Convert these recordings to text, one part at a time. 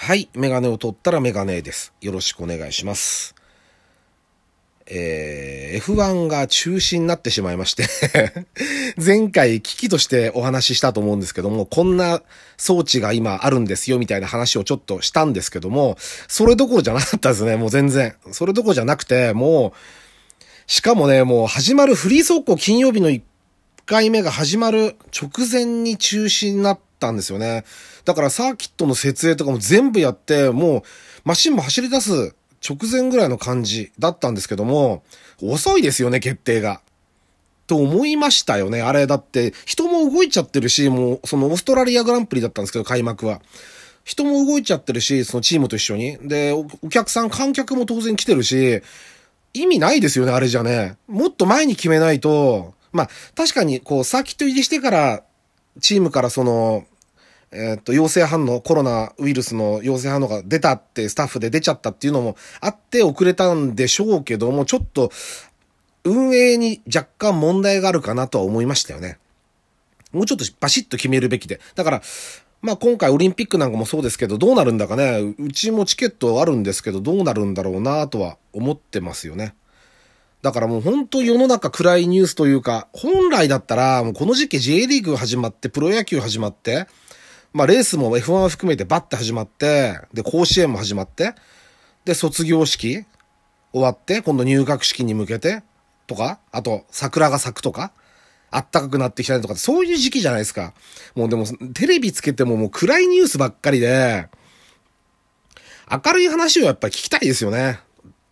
はい、メガネを取ったらメガネです。よろしくお願いします。F1 が中止になってしまいまして前回危機としてお話ししたと思うんですけども、こんな装置が今あるんですよみたいな話をちょっとしたんですけども、それどころじゃなかったですね。もう全然。それどころじゃなくて、しかもね、もう始まるフリー走行金曜日の1回目が始まる直前に中止になったんですよね。だからサーキットの設営とかも全部やって、もうマシンも走り出す直前ぐらいの感じだったんですけども、遅いですよね、決定が。と思いましたよね。あれだって人も動いちゃってるし、もうそのオーストラリアグランプリだったんですけど、開幕は。人も動いちゃってるし、そのチームと一緒に。で、お客さん、観客も当然来てるし、意味ないですよね、あれじゃね。もっと前に決めないと、確かにサーキット入りしてから、チームから陽性反応、コロナウイルスの陽性反応が出たって、スタッフで出ちゃったっていうのもあって遅れたんでしょうけども、ちょっと、運営に若干問題があるかなとは思いましたよね。もうちょっとバシッと決めるべきで。だから、今回オリンピックなんかもそうですけど、どうなるんだかね、うちもチケットあるんですけど、どうなるんだろうなとは思ってますよね。だからもう本当世の中暗いニュースというか、本来だったら、もうこの時期 J リーグ始まって、プロ野球始まって、レースも F1 含めてバッて始まって、で、甲子園も始まって、で、卒業式終わって、今度入学式に向けて、とか、あと、桜が咲くとか、暖かくなってきたりとか、そういう時期じゃないですか。もうでも、テレビつけてももう暗いニュースばっかりで、明るい話をやっぱり聞きたいですよね。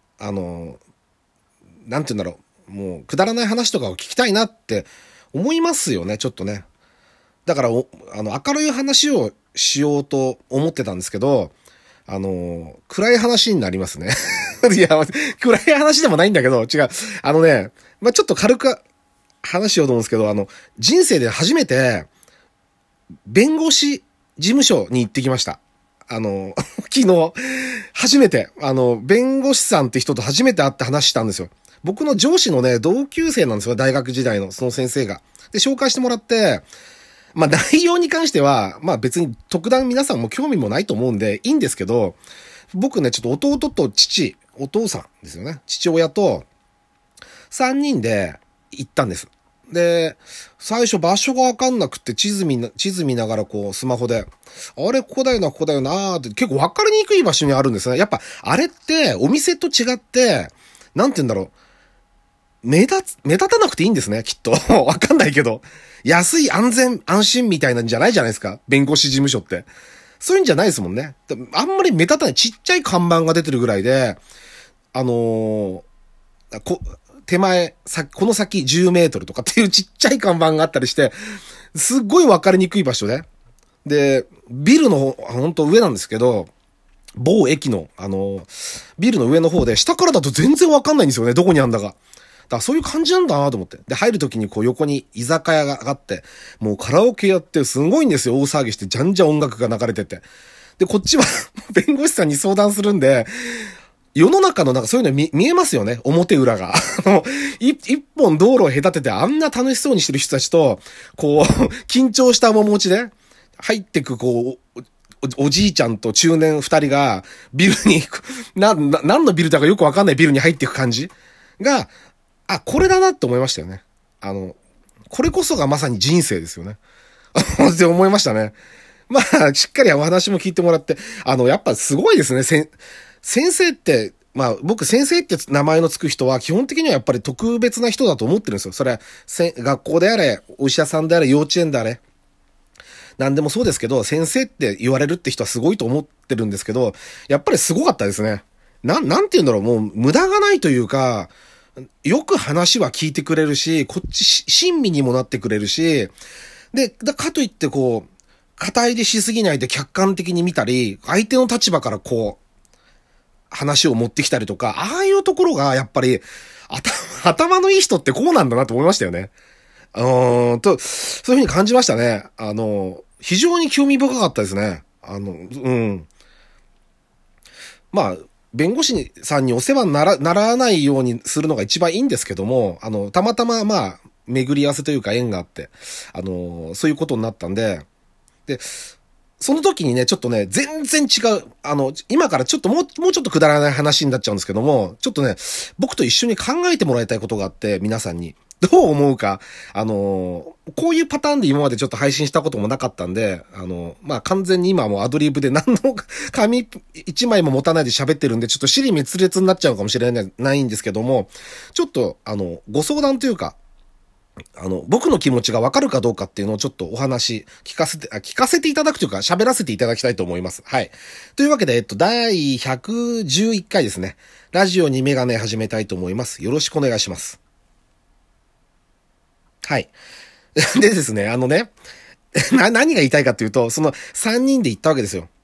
なんて言うんだろう。もう、くだらない話とかを聞きたいなって思いますよね、ちょっとね。だから、明るい話をしようと思ってたんですけど、暗い話になりますね。いや、暗い話でもないんだけど、違う。ちょっと軽く話しようと思うんですけど、人生で初めて、弁護士事務所に行ってきました。昨日、初めて、弁護士さんって人と初めて会って話したんですよ。僕の上司のね、同級生なんですよ、大学時代の、その先生が。で、紹介してもらって、内容に関しては、別に特段皆さんも興味もないと思うんで、いいんですけど、僕ね、ちょっと弟とお父さんですよね。父親と、3人で行ったんです。で、最初場所がわかんなくて地図見ながらスマホで、あれ、ここだよなーって結構わかりにくい場所にあるんですね。やっぱ、あれってお店と違って、なんて言うんだろう。目立たなくていいんですね、きっと。わかんないけど。安い安全安心みたいなんじゃないじゃないですか。弁護士事務所って。そういうんじゃないですもんね。あんまり目立たないちっちゃい看板が出てるぐらいで、手前、この先10メートルとかっていうちっちゃい看板があったりして、すっごいわかりにくい場所で。で、ビルの本当上なんですけど、某駅の、ビルの上の方で、下からだと全然わかんないんですよね、どこにあんだか。だからそういう感じなんだなと思って。で、入るときに横に居酒屋があって、もうカラオケやってすごいんですよ、大騒ぎして、じゃんじゃん音楽が流れてて。で、こっちは弁護士さんに相談するんで、世の中のそういうの見えますよね、表裏が。一本道路を隔ててあんな楽しそうにしてる人たちと、緊張した面持ちで、入ってくおじいちゃんと中年二人が、ビルに、何のビルだかよくわかんないビルに入っていく感じが、これだなって思いましたよね。これこそがまさに人生ですよね。って思いましたね。しっかりお話も聞いてもらって、やっぱすごいですね。先生って、僕先生って名前のつく人は基本的にはやっぱり特別な人だと思ってるんですよ。それは、学校であれ、お医者さんであれ、幼稚園であれ。なんでもそうですけど、先生って言われるって人はすごいと思ってるんですけど、やっぱりすごかったですね。なんて言うんだろう、もう無駄がないというか、よく話は聞いてくれるし、こっち親身にもなってくれるし、で、かといって肩入れしすぎないで客観的に見たり、相手の立場から話を持ってきたりとか、ああいうところがやっぱり、頭のいい人ってこうなんだなと思いましたよね。そういう風に感じましたね。非常に興味深かったですね。弁護士さんにお世話にならないようにするのが一番いいんですけども、たまたま巡り合わせというか縁があって、そういうことになったんで、で、 その時にね、ちょっとね、全然違う、今からちょっともうちょっとくだらない話になっちゃうんですけども、ちょっとね、僕と一緒に考えてもらいたいことがあって、皆さんに。どう思うか、こういうパターンで今までちょっと配信したこともなかったんで、完全に今はもうアドリブで何の紙一枚も持たないで喋ってるんで、ちょっと尻滅裂になっちゃうかもしれないんですけども、ちょっと、ご相談というか、僕の気持ちがわかるかどうかっていうのをちょっとお話聞かせていただくというか喋らせていただきたいと思います。はい。というわけで、第111回ですね。ラジオにメガネ始めたいと思います。よろしくお願いします。はい。でですね、何が言いたいかっていうと、その3人で行ったわけですよ。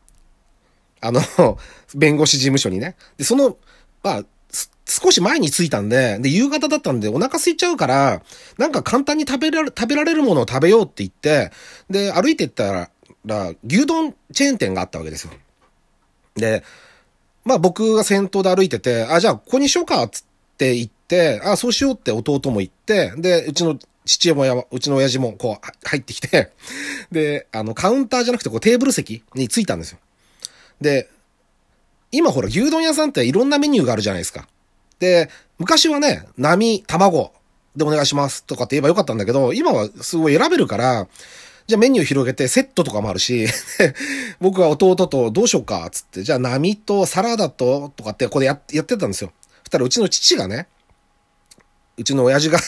弁護士事務所にね。で、少し前に着いたんで、夕方だったんでお腹空いちゃうから、なんか簡単に食べられるものを食べようって言って、で、歩いてったら、牛丼チェーン店があったわけですよ。で、僕が先頭で歩いてて、じゃあここにしようか、つって言って、そうしようって弟も言って、で、うちの親父もこう入ってきて、で、カウンターじゃなくてこうテーブル席に着いたんですよ。で、今ほら牛丼屋さんっていろんなメニューがあるじゃないですか。で、昔はね、卵でお願いしますとかって言えばよかったんだけど、今はすごい選べるから、じゃあメニュー広げてセットとかもあるし、僕は弟とどうしようか、つって、じゃあ並とサラダとかってここでやってたんですよ。そしたらうちの父がね、うちの親父が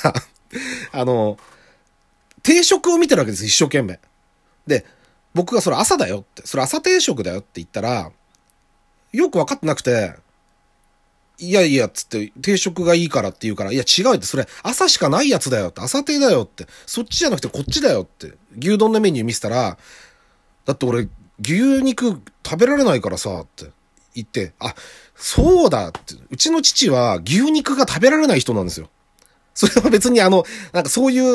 定食を見てるわけです、一生懸命。で、僕がそれ朝だよって、それ朝定食だよって言ったら、よく分かってなくて、いやいや、つって、定食がいいからって言うから、いや違うって、それ朝しかないやつだよって、朝定だよって、そっちじゃなくてこっちだよって、牛丼のメニュー見せたら、だって俺、牛肉食べられないからさ、って言って、そうだって、うちの父は牛肉が食べられない人なんですよ。それは別になんかそういう、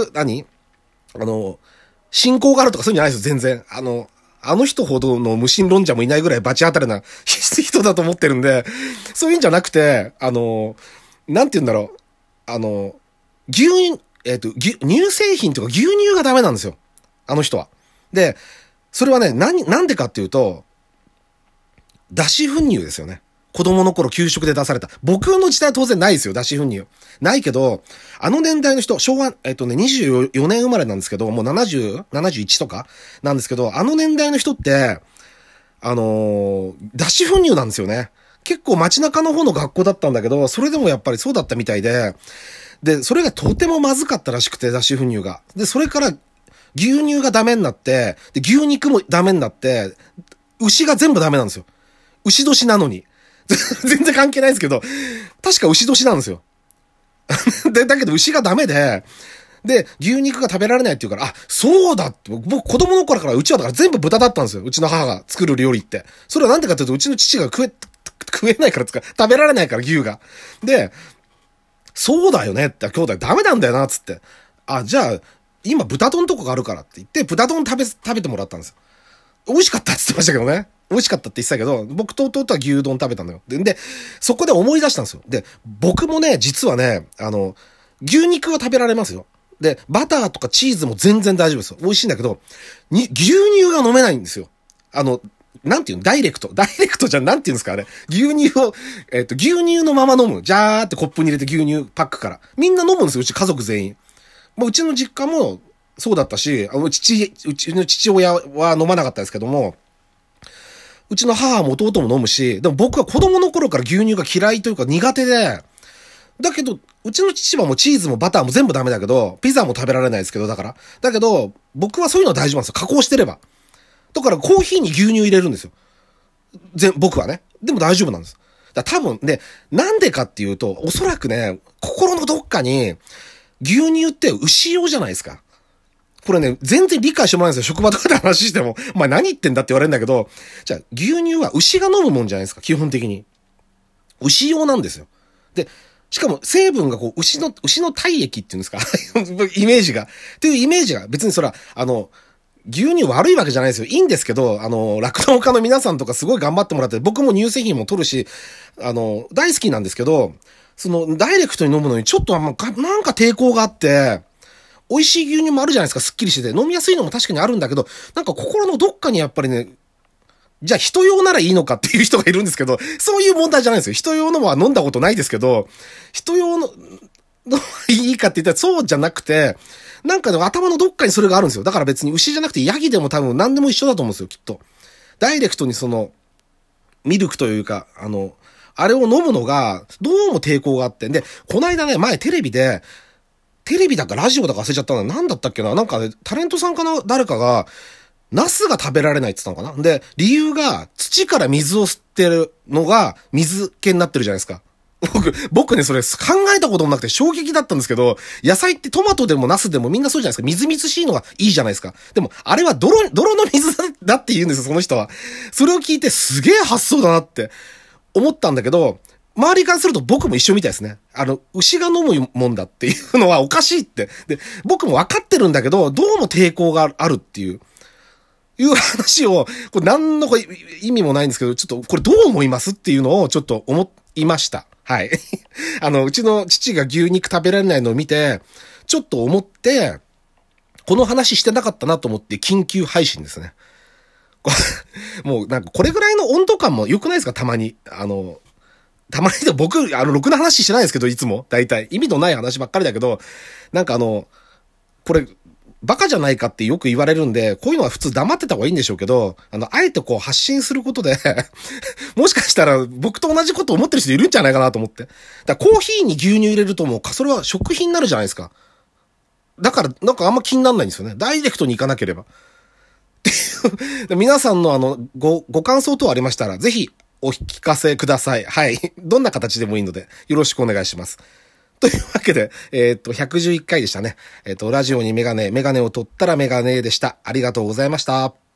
信仰があるとかそういうんじゃないですよ、全然。あの人ほどの無神論者もいないぐらいバチ当たりな人だと思ってるんで、そういうんじゃなくて、なんて言うんだろう、乳製品とか牛乳がダメなんですよ。あの人は。で、それはね、なんでかっていうと、脱脂粉乳ですよね。子供の頃給食で出された。僕の時代は当然ないですよ、脱脂粉乳。ないけど、あの年代の人、昭和、24年生まれなんですけど、もう70、71とかなんですけど、あの年代の人って、脱脂粉乳なんですよね。結構街中の方の学校だったんだけど、それでもやっぱりそうだったみたいで、で、それがとてもまずかったらしくて、脱脂粉乳が。で、それから牛乳がダメになって、で、牛肉もダメになって、牛が全部ダメなんですよ。牛年なのに。全然関係ないですけど、確か牛年なんですよ。で、だけど牛がダメで、牛肉が食べられないって言うから、そうだって、僕子供の頃からうちはだから全部豚だったんですよ。うちの母が作る料理って。それはなんでかっていうと、うちの父が食えないから食べられないから牛が。で、そうだよねって、兄弟ダメなんだよな、つって。じゃあ、今豚丼とかがあるからって言って、豚丼食べてもらったんですよ。美味しかったって言ってましたけどね。美味しかったって言ってたけど、僕と弟は牛丼食べたのよ。で、そこで思い出したんですよ。で、僕もね、実はね、牛肉は食べられますよ。で、バターとかチーズも全然大丈夫ですよ。美味しいんだけど、牛乳が飲めないんですよ。なんていうのダイレクトじゃなんていうんですかあれ。牛乳を、牛乳のまま飲む。ジャーってコップに入れて牛乳パックから。みんな飲むんですよ。うち家族全員。もううちの実家もそうだったし、うちの父親は飲まなかったですけども、うちの母も弟も飲むし、でも僕は子供の頃から牛乳が嫌いというか苦手で、だけど、うちの父はもうチーズもバターも全部ダメだけど、ピザも食べられないですけど、だけど、僕はそういうのは大丈夫なんですよ。加工してれば。だからコーヒーに牛乳入れるんですよ。僕はね。でも大丈夫なんです。多分ね、なんでかっていうと、おそらくね、心のどっかに、牛乳って牛用じゃないですか。これね、全然理解してもらえないんですよ。職場とかで話しても。お前何言ってんだって言われるんだけど、じゃあ牛乳は牛が飲むもんじゃないですか、基本的に。牛用なんですよ。で、しかも成分がこう、牛の体液っていうんですかイメージが。っていうイメージが、別にそら、牛乳悪いわけじゃないですよ。いいんですけど、酪農家の皆さんとかすごい頑張ってもらって、僕も乳製品も取るし、大好きなんですけど、ダイレクトに飲むのにちょっとなんか抵抗があって、美味しい牛乳もあるじゃないですか、すっきりしてて。飲みやすいのも確かにあるんだけど、なんか心のどっかにやっぱりね、 じゃあ人用ならいいのかっていう人がいるんですけど、そういう問題じゃないんですよ。人用のは飲んだことないですけど、人用のいいかって言ったらそうじゃなくて、なんかね、頭のどっかにそれがあるんですよ。だから別に牛じゃなくてヤギでも多分何でも一緒だと思うんですよ、きっと。ダイレクトにミルクというか、あれを飲むのが、どうも抵抗があって。で、こないだね、前テレビだかラジオだか忘れちゃったの。なんだったっけな、なんかね、タレントさんかな誰かが、ナスが食べられないって言ったのかな。で、理由が、土から水を吸ってるのが、水気になってるじゃないですか。僕ね、それ考えたこともなくて衝撃だったんですけど、野菜ってトマトでもナスでもみんなそうじゃないですか。みずみずしいのがいいじゃないですか。でも、あれは泥の水だって言うんですよ、その人は。それを聞いてすげえ発想だなって思ったんだけど、周りからすると僕も一緒みたいですね。牛が飲むもんだっていうのはおかしいって。で、僕も分かってるんだけど、どうも抵抗があるっていう話を、これ何の意味もないんですけど、ちょっとこれどう思いますっていうのをちょっと思いました。はい。うちの父が牛肉食べられないのを見て、ちょっと思って、この話してなかったなと思って緊急配信ですね。もうなんかこれぐらいの温度感も良くないですかたまに。たまにで僕、ろくな話してないですけど、いつも。大体。意味のない話ばっかりだけど、なんかこれ、バカじゃないかってよく言われるんで、こういうのは普通黙ってた方がいいんでしょうけど、あえてこう発信することで、もしかしたら僕と同じこと思ってる人いるんじゃないかなと思って。だからコーヒーに牛乳入れるともう、それは食品になるじゃないですか。だから、なんかあんま気にならないんですよね。ダイレクトに行かなければ。皆さんのご感想等ありましたら、ぜひお聞かせください。はい。どんな形でもいいので、よろしくお願いします。というわけで、111回でしたね。ラジオにメガネを取ったらメガネでした。ありがとうございました。